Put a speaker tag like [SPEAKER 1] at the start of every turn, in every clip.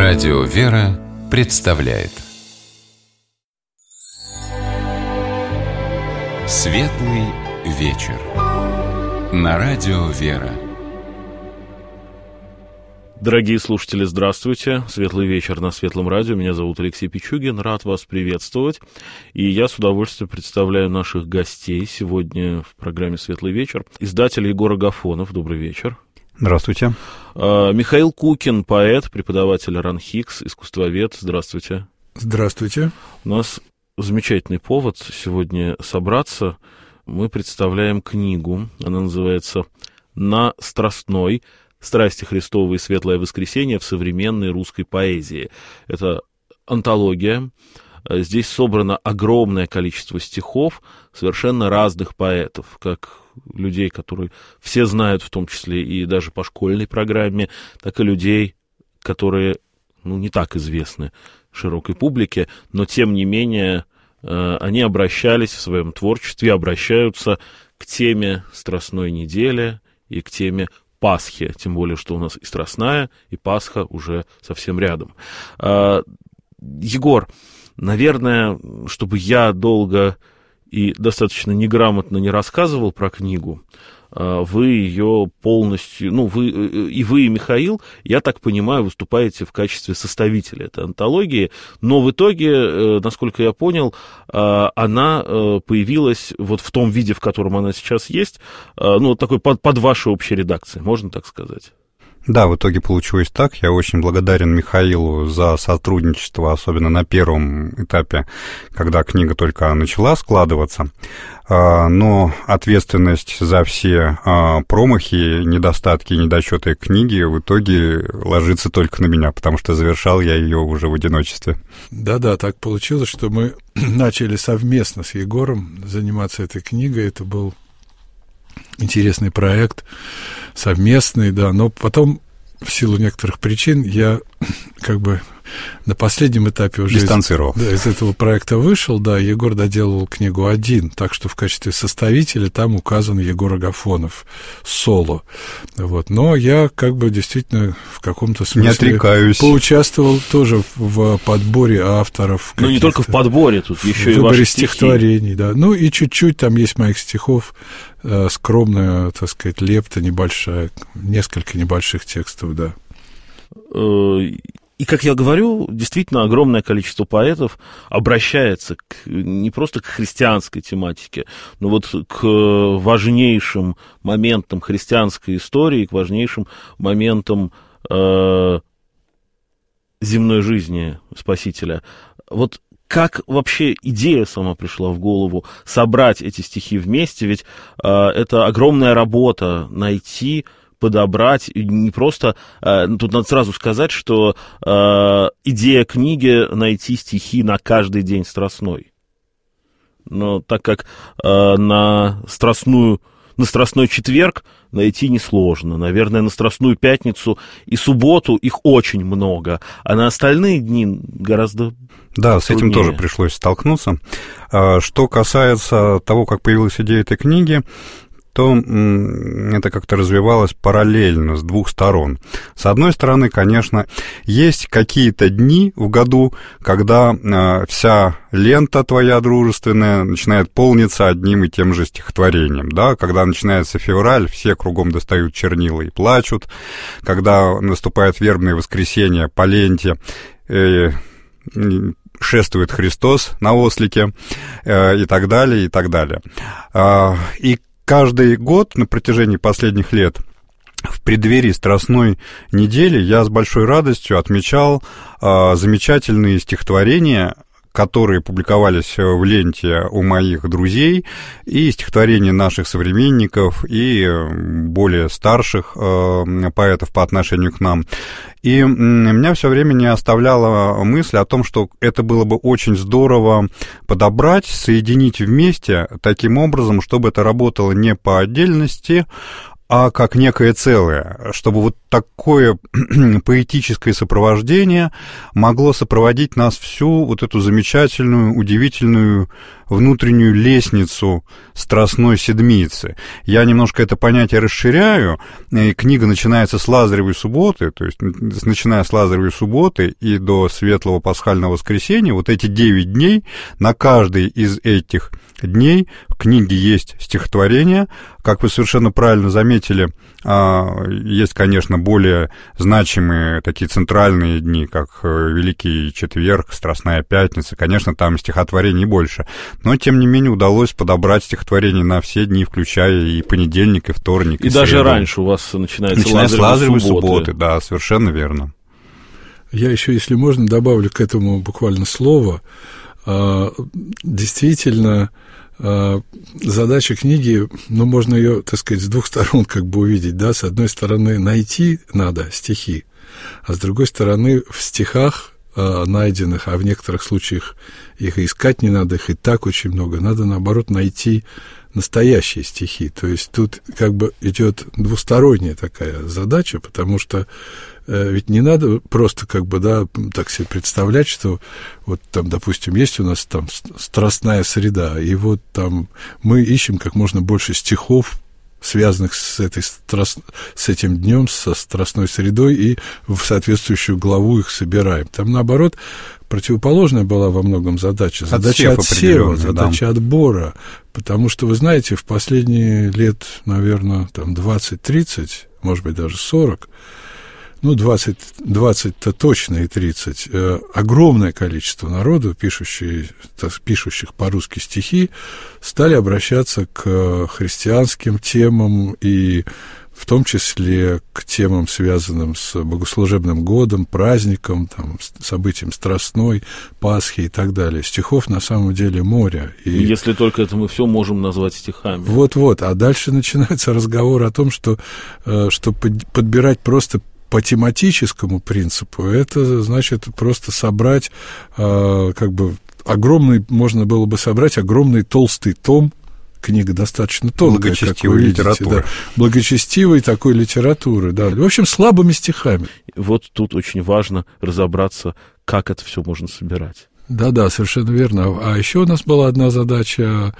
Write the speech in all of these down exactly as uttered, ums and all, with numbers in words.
[SPEAKER 1] Радио «Вера» представляет Светлый вечер на Радио «Вера».
[SPEAKER 2] Дорогие слушатели, здравствуйте. Светлый вечер на Светлом радио. Меня зовут Алексей Пичугин. Рад вас приветствовать. И я с удовольствием представляю наших гостей сегодня в программе «Светлый вечер». Издатель Егор Агафонов. Добрый вечер.
[SPEAKER 3] Здравствуйте.
[SPEAKER 2] Михаил Кукин, поэт, преподаватель РАНХИКС, искусствовед. Здравствуйте.
[SPEAKER 4] Здравствуйте.
[SPEAKER 2] У нас замечательный повод сегодня собраться. Мы представляем книгу. Она называется «На Страстной. Страсти Христовы и Светлое Воскресенье в современной русской поэзии». Это антология. Здесь собрано огромное количество стихов совершенно разных поэтов, как людей, которые все знают, в том числе и даже по школьной программе, так и людей, которые, ну, не так известны широкой публике, но, тем не менее, они обращались в своем творчестве, обращаются к теме Страстной недели и к теме Пасхи, тем более, что у нас и Страстная, и Пасха уже совсем рядом. Егор, наверное, чтобы я долго и достаточно неграмотно не рассказывал про книгу, вы ее полностью, ну, вы, и вы, и Михаил, я так понимаю, выступаете в качестве составителя этой антологии, но в итоге, насколько я понял, она появилась вот в том виде, в котором она сейчас есть, ну, такой под, под вашей общей редакцией, можно так сказать?
[SPEAKER 3] Да, в итоге получилось так. Я очень благодарен Михаилу за сотрудничество, особенно на первом этапе, когда книга только начала складываться. Но ответственность за все промахи, недостатки и недочеты книги в итоге ложится только на меня, потому что завершал я ее уже в одиночестве.
[SPEAKER 4] Да-да, так получилось, что мы начали совместно с Егором заниматься этой книгой. Это был интересный проект, совместный, да, но потом, в силу некоторых причин, я как бы на последнем этапе уже
[SPEAKER 3] дистанцировал.
[SPEAKER 4] Из, да, из этого проекта вышел, да, Егор доделал книгу один, так что в качестве составителя там указан Егор Агафонов, соло, вот, но я как бы действительно в каком-то смысле
[SPEAKER 3] не отрекаюсь.
[SPEAKER 4] Поучаствовал тоже в подборе авторов.
[SPEAKER 2] Ну, не только в подборе, тут еще и
[SPEAKER 4] выборе
[SPEAKER 2] ваши
[SPEAKER 4] стихотворений, да, ну и чуть-чуть там есть моих стихов, скромная, так сказать, лепта небольшая, несколько небольших текстов, да.
[SPEAKER 2] И, как я говорю, действительно огромное количество поэтов обращается к, не просто к христианской тематике, но вот к важнейшим моментам христианской истории, к важнейшим моментам э, земной жизни Спасителя. Вот как вообще идея сама пришла в голову собрать эти стихи вместе? Ведь э, это огромная работа найти, подобрать, не просто... Э, тут надо сразу сказать, что э, идея книги найти стихи на каждый день Страстной. Но так как э, на Страстную, на Страстной четверг найти несложно. Наверное, на Страстную пятницу и субботу их очень много, а на остальные дни гораздо
[SPEAKER 3] Да,
[SPEAKER 2] труднее.
[SPEAKER 3] С этим тоже пришлось столкнуться. Что касается того, как появилась идея этой книги, то это как-то развивалось параллельно, с двух сторон. С одной стороны, конечно, есть какие-то дни в году, когда вся лента твоя дружественная начинает полниться одним и тем же стихотворением, да, когда начинается февраль, все кругом достают чернила и плачут, когда наступает вербное воскресенье, по ленте э, шествует Христос на ослике э, и так далее, и так далее. Э, и каждый год на протяжении последних лет в преддверии Страстной недели я с большой радостью отмечал э, замечательные стихотворения, которые публиковались в ленте у моих друзей, и стихотворения наших современников, и более старших э, поэтов по отношению к нам. И меня все время не оставляла мысль о том, что это было бы очень здорово подобрать, соединить вместе таким образом, чтобы это работало не по отдельности, а как некое целое, чтобы вот такое поэтическое сопровождение могло сопроводить нас всю вот эту замечательную, удивительную внутреннюю лестницу Страстной Седмицы. Я немножко это понятие расширяю, и книга начинается с Лазаревой субботы, то есть начиная с Лазаревой субботы и до Светлого Пасхального воскресенья, вот эти девять дней, на каждый из этих дней в книге есть стихотворение. Как вы совершенно правильно заметили, есть, конечно, более значимые такие центральные дни, как Великий Четверг, Страстная Пятница. Конечно, там стихотворений больше. Но, тем не менее, удалось подобрать стихотворения на все дни, включая и понедельник, и вторник, и,
[SPEAKER 2] и даже
[SPEAKER 3] среду.
[SPEAKER 2] Раньше у вас начинается
[SPEAKER 3] Начиная с Лазаревой субботы. субботы. Да, совершенно верно.
[SPEAKER 4] Я еще, если можно, добавлю к этому буквально слово. Действительно, задача книги, ну, можно ее, так сказать, с двух сторон как бы увидеть, да, с одной стороны, найти надо стихи, а с другой стороны, в стихах найденных, а в некоторых случаях их и искать не надо, их и так очень много, надо, наоборот, найти настоящие стихи, то есть тут как бы идет двусторонняя такая задача, потому что э, ведь не надо просто как бы, да, так себе представлять, что вот там, допустим, есть у нас там страстная среда, и вот там мы ищем как можно больше стихов, связанных с, этой страст... с этим днем, со страстной средой, и в соответствующую главу их собираем. Там, наоборот, противоположная была во многом задача. Задача отсева, задача да. отбора. Потому что, вы знаете, в последние лет, наверное, там двадцать-тридцать, может быть, даже сорок, ну, двадцать, двадцать-то точно и тридцать, э, огромное количество народу, пишущих, пишущих по-русски стихи, стали обращаться к христианским темам и в том числе к темам, связанным с богослужебным годом, праздником, там, событием Страстной, Пасхи и так далее. Стихов на самом деле море. И
[SPEAKER 2] если только это мы все можем назвать стихами. Вот-вот. А дальше начинается разговор о том, что, что подбирать просто по тематическому принципу, это значит просто собрать, как бы, огромный, можно было бы собрать огромный толстый том, книга достаточно тонкая,
[SPEAKER 3] благочестивой литературы.
[SPEAKER 2] Да, благочестивой такой литературы, да. В общем, слабыми стихами. Вот тут очень важно разобраться, как это все можно собирать. Да-да, совершенно верно. А еще у нас была одна задача,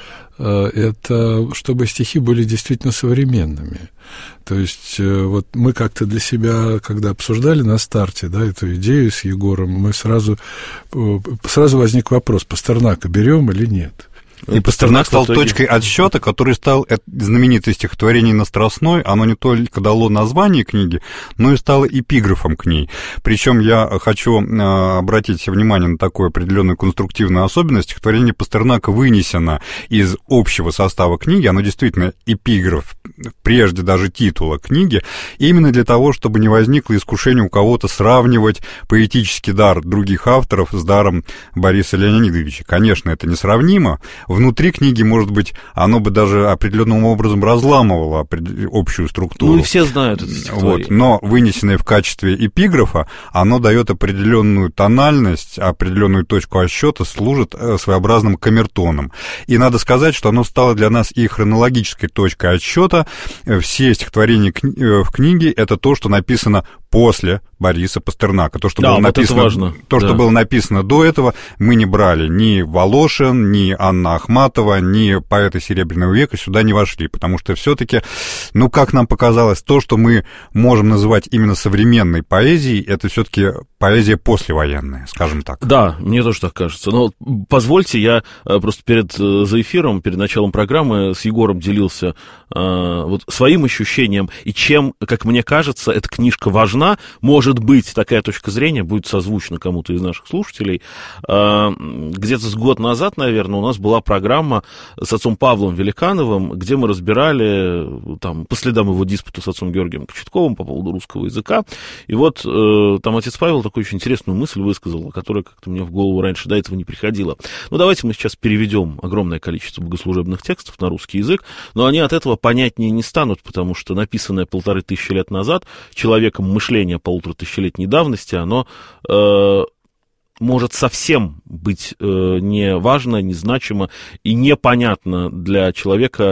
[SPEAKER 2] это чтобы стихи были действительно современными. То есть вот мы как-то для себя, когда обсуждали на старте, да, эту идею с Егором, мы сразу, сразу возник вопрос, Пастернака берем или нет?
[SPEAKER 3] И Пастернак стал точкой отсчета, который стал знаменитое стихотворение на Страстной. Оно не только дало название книги, но и стало эпиграфом к ней. Причем я хочу обратить внимание на такую определенную конструктивную особенность. Стихотворение Пастернака вынесено из общего состава книги. Оно действительно эпиграф, прежде даже титула книги, именно для того, чтобы не возникло искушение у кого-то сравнивать поэтический дар других авторов с даром Бориса Леонидовича. Конечно, это несравнимо. Внутри книги, может быть, оно бы даже определенным образом разламывало общую структуру.
[SPEAKER 2] Ну, и все знают это стихотворение.
[SPEAKER 3] Вот. Но вынесенное в качестве эпиграфа, оно дает определенную тональность, определенную точку отсчета, служит своеобразным камертоном. И надо сказать, что оно стало для нас и хронологической точкой отсчета. Все стихотворения в книге — это то, что написано после Бориса Пастернака. То, что, да, было, вот написано, важно. То, да. что было написано до этого, мы не брали. Ни Волошин, ни Анна Ахматова, ни поэты Серебряного века сюда не вошли, потому что все-таки, ну, как нам показалось, то, что мы можем называть именно современной поэзией, это все-таки поэзия послевоенная, скажем так.
[SPEAKER 2] Да, мне тоже так кажется. Но позвольте, я просто перед, за эфиром, перед началом программы с Егором делился вот своим ощущением, и чем, как мне кажется, эта книжка важна. Может быть, такая точка зрения будет созвучна кому-то из наших слушателей. Где-то с год назад, наверное, у нас была программа с отцом Павлом Великановым, где мы разбирали там, по следам его диспута с отцом Георгием Кочетковым по поводу русского языка. И вот там отец Павел такую очень интересную мысль высказал, которая как-то мне в голову раньше до этого не приходила. Ну, давайте мы сейчас переведем огромное количество богослужебных текстов на русский язык, но они от этого понятнее не станут, потому что написанное полторы тысячи лет назад человеком мышление полутора тысячелетней давности, оно э, может совсем быть э, не важно, незначимо и непонятно для человека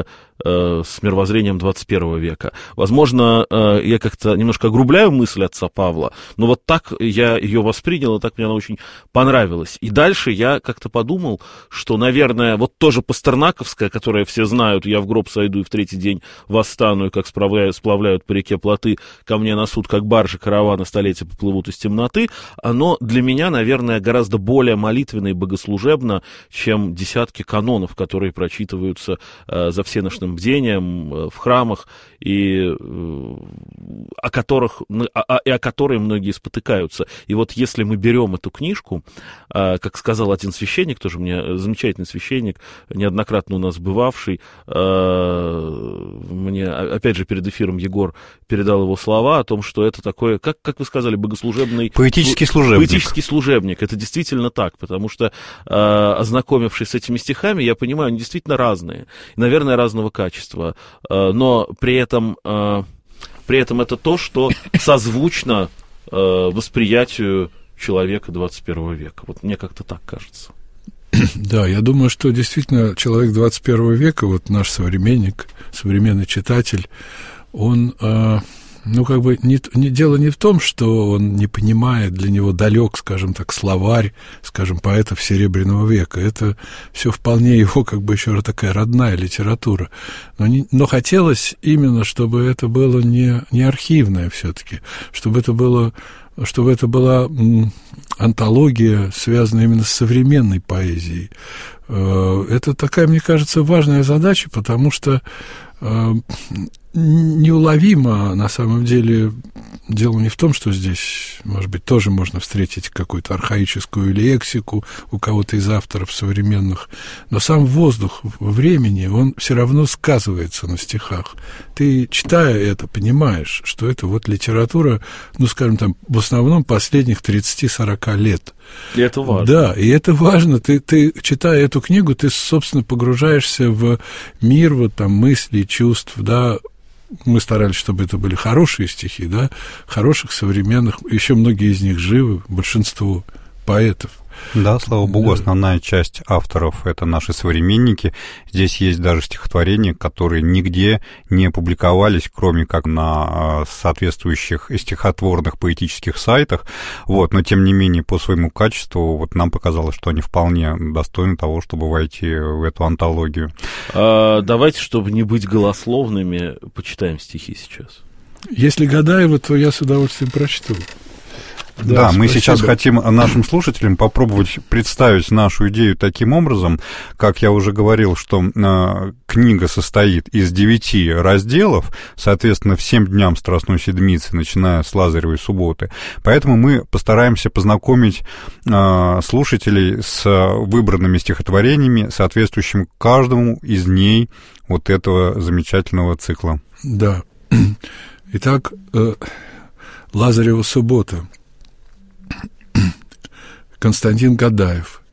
[SPEAKER 2] э, с мировоззрением двадцать первого века. Возможно, э, я как-то немножко огрубляю мысль отца Павла, но вот так я ее воспринял, и так мне она очень понравилась. И дальше я как-то подумал, что, наверное, вот тоже пастернаковская, которая все знают, я в гроб сойду и в третий день восстану, и как сплавляют, сплавляют по реке плоты, ко мне на суд, как баржи каравана, столетия поплывут из темноты, оно для меня, наверное, гораздо более молитвенно и богослужебно, чем десятки канонов, которые прочитываются э, за всеночным бдением э, в храмах, и, э, о которых, о, и о которые многие спотыкаются. И вот если мы берем эту книжку, э, как сказал один священник, тоже мне замечательный священник, неоднократно у нас бывавший, э, мне, опять же, перед эфиром Егор передал его слова о том, что это такое, как, как вы сказали, богослужебный...
[SPEAKER 3] Поэтический служебник.
[SPEAKER 2] Поэтический служебник. Это действительно так, потому что, э, ознакомившись с этими стихами, я понимаю, они действительно разные, наверное, разного качества, э, но при этом, э, при этом это то, что созвучно э, восприятию человека двадцать первого века. Вот мне как-то так кажется.
[SPEAKER 4] Да, я думаю, что действительно человек двадцать первого века, вот наш современник, современный читатель, он, э, ну, как бы, не, не, дело не в том, что он не понимает, для него далек, скажем так, словарь, скажем, поэтов Серебряного века. Это все вполне его, как бы, еще такая родная литература. Но, не, но хотелось именно, чтобы это было не, не архивное все-таки, чтобы это было... чтобы это была антология, связанная именно с современной поэзией. Это такая, мне кажется, важная задача, потому что неуловимо, на самом деле, дело не в том, что здесь, может быть, тоже можно встретить какую-то архаическую лексику у кого-то из авторов современных, но сам воздух времени, он все равно сказывается на стихах. Ты, читая это, понимаешь, что это вот литература, ну, скажем, там, в основном последних тридцать-сорок лет.
[SPEAKER 2] И это важно.
[SPEAKER 4] Да, и это важно. Ты, ты, читая эту книгу, ты, собственно, погружаешься в мир вот там мыслей, чувств, да. Мы старались, чтобы это были хорошие стихи, да, хороших, современных, еще многие из них живы, большинство поэтов.
[SPEAKER 3] Да, слава богу,
[SPEAKER 4] да.
[SPEAKER 3] Основная часть авторов — это наши современники. Здесь есть даже стихотворения, которые нигде не публиковались, кроме как на соответствующих стихотворных поэтических сайтах. Вот, но, тем не менее, по своему качеству вот нам показалось, что они вполне достойны того, чтобы войти в эту антологию.
[SPEAKER 2] А, давайте, чтобы не быть голословными, почитаем стихи сейчас.
[SPEAKER 4] Если Гадаева, то я с удовольствием прочту.
[SPEAKER 3] Да, да, мы сейчас хотим нашим слушателям попробовать представить нашу идею таким образом, как я уже говорил, что э, книга состоит из девяти разделов, соответственно, всем дням Страстной Седмицы, начиная с Лазаревой субботы. Поэтому мы постараемся познакомить э, слушателей с выбранными стихотворениями, соответствующими каждому из дней вот этого замечательного цикла.
[SPEAKER 4] Да. Итак, э, Лазарева суббота. Константин Гадаев.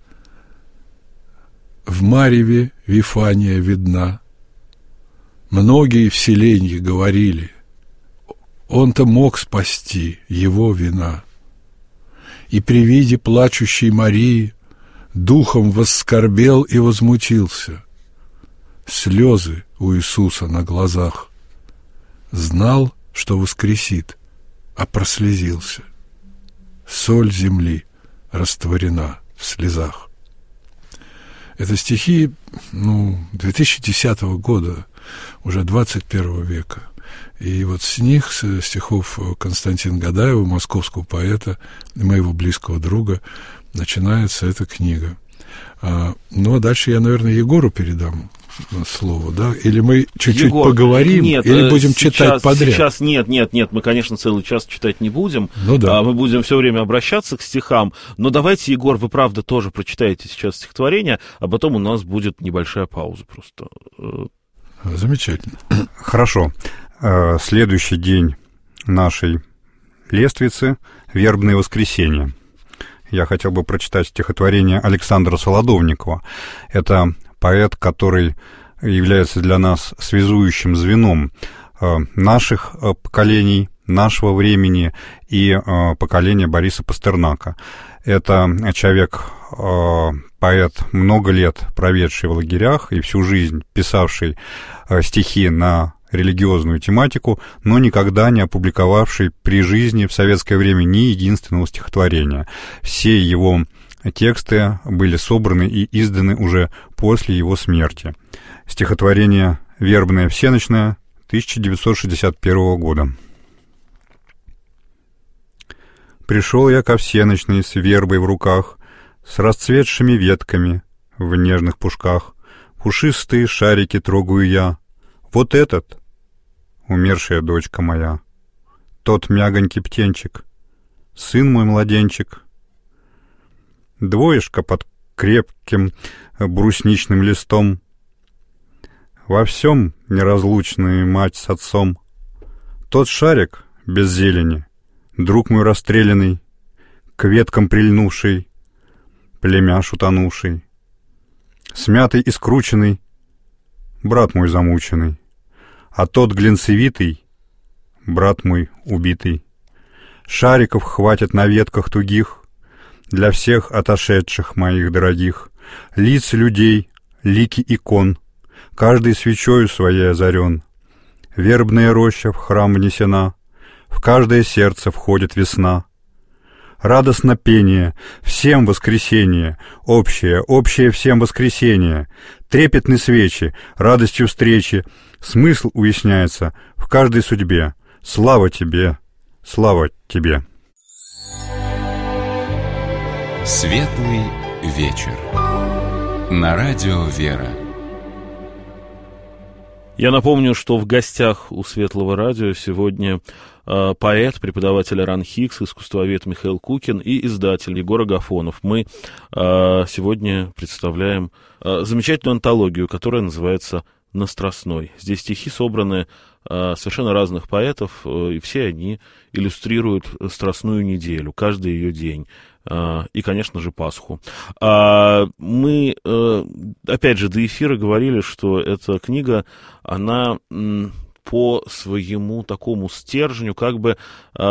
[SPEAKER 4] В мареве Вифания видна. Многие в селенье говорили, он-то мог спасти, его вина. И при виде плачущей Марии духом воскорбел и возмутился. Слезы у Иисуса на глазах. Знал, что воскресит, а прослезился. Соль земли растворена в слезах. Это стихи, ну, две тысячи десятого года, уже двадцать первого века. И вот с них, с стихов Константина Гадаева, московского поэта, моего близкого друга, начинается эта книга. А, ну, а дальше я, наверное, Егору передам слово, да? Или мы чуть-чуть
[SPEAKER 2] Егор,
[SPEAKER 4] поговорим,
[SPEAKER 2] нет,
[SPEAKER 4] или будем
[SPEAKER 2] сейчас,
[SPEAKER 4] читать подряд?
[SPEAKER 2] Сейчас нет, нет, нет, мы, конечно, целый час читать не будем.
[SPEAKER 4] Ну да.
[SPEAKER 2] А, мы будем все время обращаться к стихам. Но давайте, Егор, вы, правда, тоже прочитаете сейчас стихотворение, а потом у нас будет небольшая пауза просто.
[SPEAKER 4] Замечательно.
[SPEAKER 3] Хорошо. Следующий день нашей лествицы — вербное воскресенье. Я хотел бы прочитать стихотворение Александра Солодовникова. Это поэт, который является для нас связующим звеном наших поколений, нашего времени и поколения Бориса Пастернака. Это человек поэт, много лет проведший в лагерях и всю жизнь писавший стихи на религиозную тематику, но никогда не опубликовавший при жизни в советское время ни единственного стихотворения. Все его тексты были собраны и изданы уже после его смерти. Стихотворение «Вербная всеночная» тысяча девятьсот шестьдесят первого года. «Пришел я ко всеночной с вербой в руках, с расцветшими ветками в нежных пушках. Пушистые шарики трогаю я. Вот этот, умершая дочка моя, тот мягонький птенчик, сын мой младенчик. Двоечка под крепким брусничным листом, во всем неразлучная мать с отцом. Тот шарик без зелени, друг мой расстрелянный, к веткам прильнувший, племяш утонувший, смятый и скрученный, брат мой замученный, а тот глинцевитый, брат мой убитый. Шариков хватит на ветках тугих для всех отошедших моих дорогих, лиц людей, лики икон, каждый свечою своей озарен. Вербная роща в храм внесена, в каждое сердце входит весна. Радостно пение, всем воскресенье, общее, общее всем воскресенье. Трепетны свечи, радостью встречи, смысл уясняется в каждой судьбе. Слава тебе, слава тебе.
[SPEAKER 1] Светлый вечер. На радио «Вера».
[SPEAKER 2] Я напомню, что в гостях у Светлого радио сегодня э, поэт, преподаватель РАНХИКС, искусствовед Михаил Кукин и издатель Егор Агафонов. Мы э, сегодня представляем э, замечательную антологию, которая называется «На Страстной». Здесь стихи собраны э, совершенно разных поэтов, э, и все они иллюстрируют Страстную неделю, каждый ее день. И, конечно же, Пасху. Мы, опять же, до эфира говорили, что эта книга, она по своему такому стержню как бы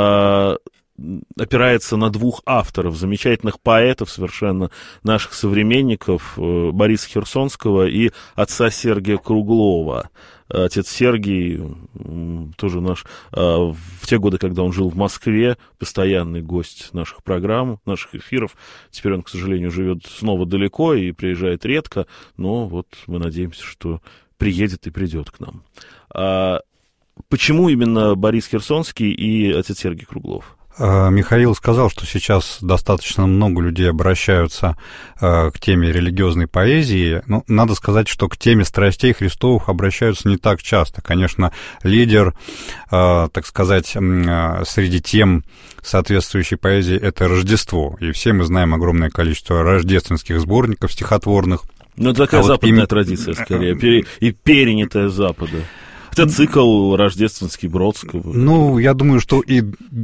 [SPEAKER 2] опирается на двух авторов, замечательных поэтов совершенно, наших современников, Бориса Херсонского и отца Сергия Круглова. Отец Сергий, тоже наш, в те годы, когда он жил в Москве, постоянный гость наших программ, наших эфиров. Теперь он, к сожалению, живет снова далеко и приезжает редко, но вот мы надеемся, что приедет и придет к нам. А почему именно Борис Херсонский и отец Сергий Круглов?
[SPEAKER 3] Михаил сказал, что сейчас достаточно много людей обращаются э, к теме религиозной поэзии. Ну, надо сказать, что к теме страстей Христовых обращаются не так часто. Конечно, лидер, э, так сказать, э, среди тем соответствующей поэзии — это Рождество. И все мы знаем огромное количество рождественских сборников стихотворных.
[SPEAKER 2] Ну, это такая а западная вот им... традиция, скорее, пере... и перенятая с Запада. Это цикл рождественский Бродского.
[SPEAKER 3] Ну, я думаю, что и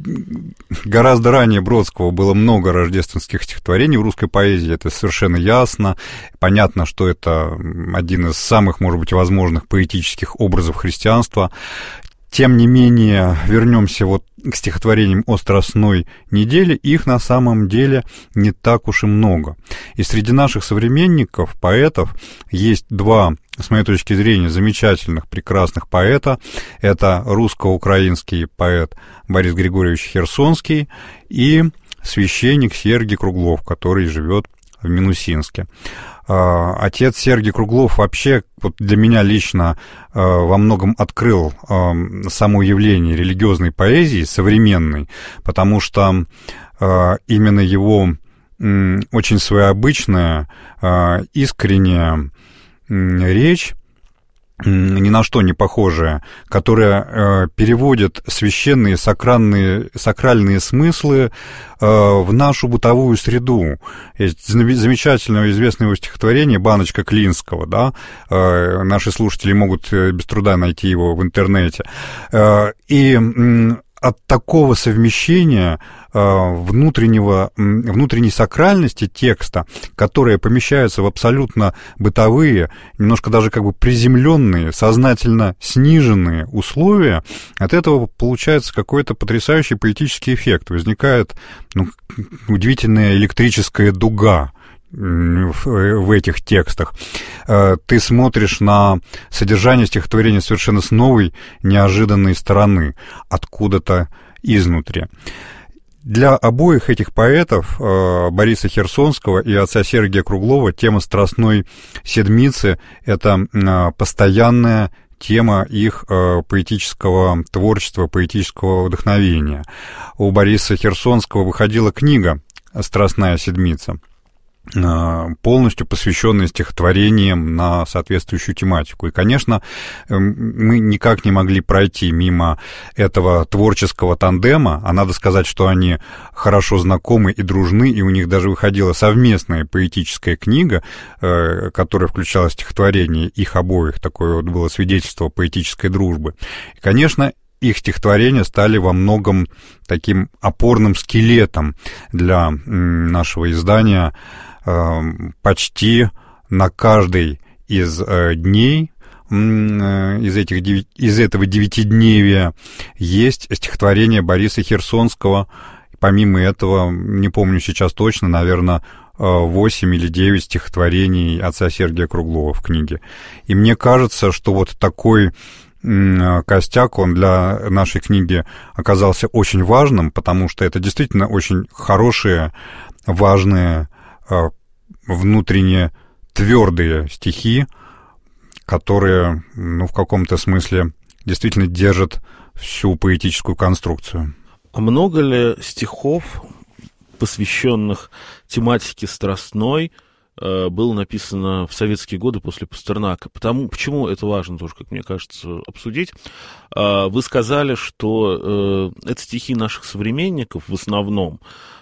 [SPEAKER 3] гораздо ранее Бродского было много рождественских стихотворений в русской поэзии, это совершенно ясно. Понятно, что это один из самых, может быть, возможных поэтических образов христианства. Тем не менее, вернемся вот к стихотворениям о Страстной неделе. Их на самом деле не так уж и много. И среди наших современников, поэтов, есть два, с моей точки зрения, замечательных, прекрасных поэта. Это русско-украинский поэт Борис Григорьевич Херсонский и священник Сергий Круглов, который живет в Минусинске. Отец Сергий Круглов вообще вот для меня лично во многом открыл само явление религиозной поэзии современной, потому что именно его очень своеобычная, искренняя речь, ни на что не похожая, которая э, переводит священные сакральные, сакральные смыслы э, в нашу бытовую среду. Есть замечательное известное его стихотворение «Баночка Клинского», да? э, наши слушатели могут без труда найти его в интернете. Э, и э, от такого совмещения внутреннего, внутренней сакральности текста, которая помещается в абсолютно бытовые, немножко даже как бы приземленные, сознательно сниженные условия, от этого получается какой-то потрясающий поэтический эффект. Возникает ну, удивительная электрическая дуга, в этих текстах. Ты смотришь на содержание стихотворения совершенно с новой, неожиданной стороны, откуда-то изнутри. Для обоих этих поэтов, Бориса Херсонского и отца Сергия Круглова, тема «Страстной седмицы» — это постоянная тема их поэтического творчества, поэтического вдохновения. У Бориса Херсонского выходила книга «Страстная седмица», полностью посвященная стихотворениям на соответствующую тематику. И, конечно, мы никак не могли пройти мимо этого творческого тандема, а надо сказать, что они хорошо знакомы и дружны, и у них даже выходила совместная поэтическая книга, которая включала стихотворение их обоих, такое вот было свидетельство поэтической дружбы. И, конечно, их стихотворения стали во многом таким опорным скелетом для нашего издания. Почти на каждый из дней, из, этих, из этого девятидневия, есть стихотворение Бориса Херсонского. Помимо этого, не помню сейчас точно, наверное, восемь или девять стихотворений отца Сергия Круглова в книге. И мне кажется, что вот такой костяк, он для нашей книги оказался очень важным, потому что это действительно очень хорошие, важные, внутренне твердые стихи, которые, ну, в каком-то смысле действительно держат всю поэтическую конструкцию.
[SPEAKER 2] А много ли стихов, посвященных тематике страстной, было написано в советские годы после Пастернака? Потому, почему это важно тоже, как мне кажется, обсудить? Вы сказали, что это стихи наших современников в основном,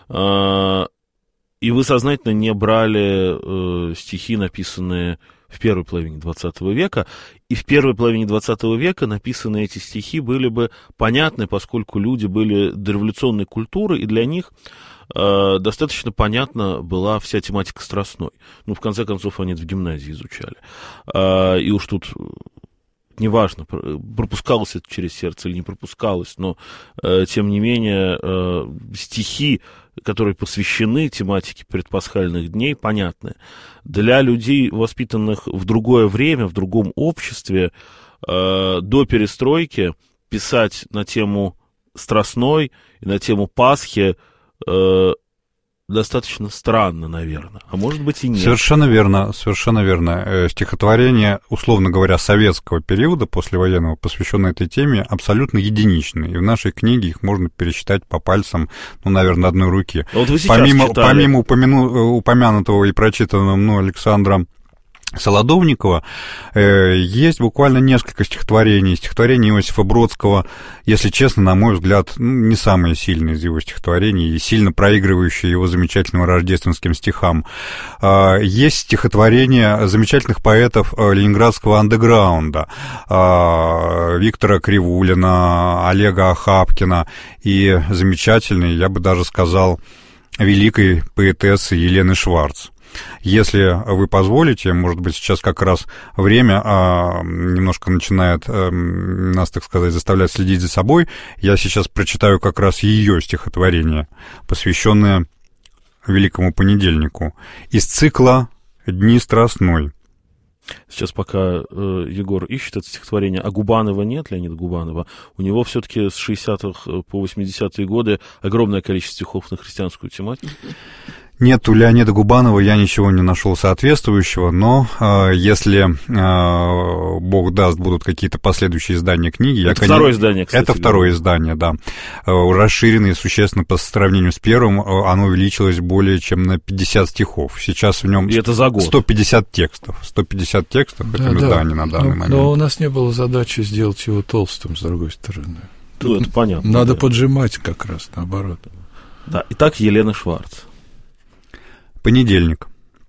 [SPEAKER 2] и вы сознательно не брали э, стихи, написанные в первой половине двадцатого века, и в первой половине двадцатого века написанные эти стихи были бы понятны, поскольку люди были дореволюционной культуры, и для них э, достаточно понятна была вся тематика страстной. Ну, в конце концов, они это в гимназии изучали. Э, и уж тут неважно, пропускалось это через сердце или не пропускалось, но, э, тем не менее, э, стихи, которые посвящены тематике предпасхальных дней, понятны. Для людей, воспитанных в другое время, в другом обществе, э, до перестройки писать на тему страстной и на тему Пасхи э, достаточно странно, наверное. А может быть и нет.
[SPEAKER 3] Совершенно верно, совершенно верно. Стихотворения, условно говоря, советского периода, послевоенного, посвященные этой теме, абсолютно единичные. И в нашей книге их можно пересчитать по пальцам, ну, наверное, одной руки.
[SPEAKER 2] Вот вы сейчас
[SPEAKER 3] помимо
[SPEAKER 2] читали.
[SPEAKER 3] помимо упомяну, упомянутого и прочитанного мной Александра Солодовникова, э, есть буквально несколько стихотворений. Стихотворение Иосифа Бродского, если честно, на мой взгляд, ну, не самое сильное из его стихотворений и сильно проигрывающее его замечательным рождественским стихам. Э, есть стихотворения замечательных поэтов э, ленинградского андеграунда, э, Виктора Кривулина, Олега Охапкина и замечательной, я бы даже сказал, великой поэтессы Елены Шварц. Если вы позволите, может быть, сейчас как раз время а, немножко начинает а, нас, так сказать, заставлять следить за собой, я сейчас прочитаю как раз ее стихотворение, посвященное Великому Понедельнику, из цикла «Дни страстной».
[SPEAKER 2] Сейчас пока э, Егор ищет это стихотворение, а Губанова нет, Леонида Губанова, у него все-таки с шестидесятых по восьмидесятые годы огромное количество стихов на христианскую тематику.
[SPEAKER 3] Нет, у Леонида Губанова я ничего не нашел соответствующего, но э, если э, Бог даст, будут какие-то последующие издания книги...
[SPEAKER 2] Это
[SPEAKER 3] я,
[SPEAKER 2] второе
[SPEAKER 3] конечно...
[SPEAKER 2] издание, кстати.
[SPEAKER 3] Это второе издание, да. Э, расширенное существенно по сравнению с первым, э, оно увеличилось более чем на пятьдесят стихов. Сейчас в нем
[SPEAKER 2] И это за год.
[SPEAKER 3] сто пятьдесят текстов. сто пятьдесят текстов в этом
[SPEAKER 4] да,
[SPEAKER 3] издании
[SPEAKER 4] да.
[SPEAKER 3] на данный
[SPEAKER 4] но,
[SPEAKER 3] момент.
[SPEAKER 4] Но у нас не было задачи сделать его толстым, с другой стороны.
[SPEAKER 2] Ну, это понятно.
[SPEAKER 4] Надо
[SPEAKER 2] да.
[SPEAKER 4] поджимать как раз, наоборот.
[SPEAKER 2] Да. Итак, Елена Шварц.
[SPEAKER 3] Понедельник.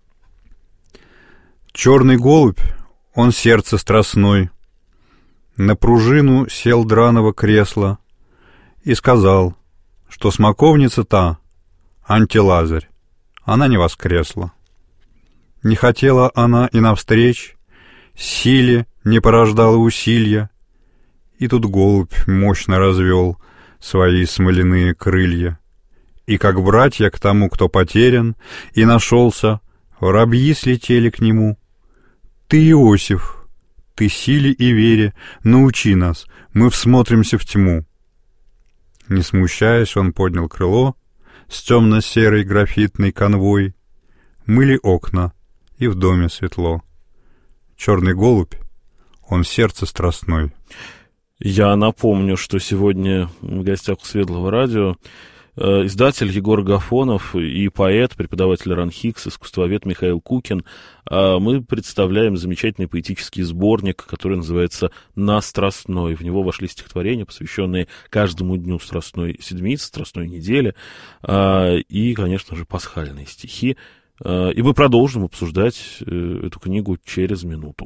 [SPEAKER 3] Черный голубь, он сердце страстной, на пружину сел драного кресла и сказал, что смоковница та, антилазарь, она не воскресла. Не хотела она и навстреч, силе не порождала усилия, и тут голубь мощно развел свои смоляные крылья. И как братья к тому, кто потерян, и нашелся воробьи слетели к нему. Ты, Иосиф, ты силе и вере, научи нас, мы всмотримся в тьму. Не смущаясь, он поднял крыло с темно-серой графитной конвой. Мыли окна, и в доме светло. Черный голубь, он сердце страстной.
[SPEAKER 2] Я напомню, что сегодня в гостях у Светлого радио э, издатель Егор Агафонов и поэт, преподаватель РАНХИКС, искусствовед Михаил Кукин. А мы представляем замечательный поэтический сборник, который называется «На Страстной». В него вошли стихотворения, посвященные каждому дню Страстной Седмицы, Страстной недели, э, и, конечно же, пасхальные стихи. Э, и мы продолжим обсуждать э, эту книгу через минуту.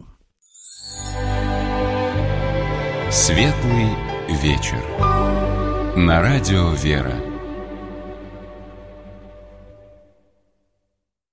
[SPEAKER 1] Светлый вечер. На радио «Вера».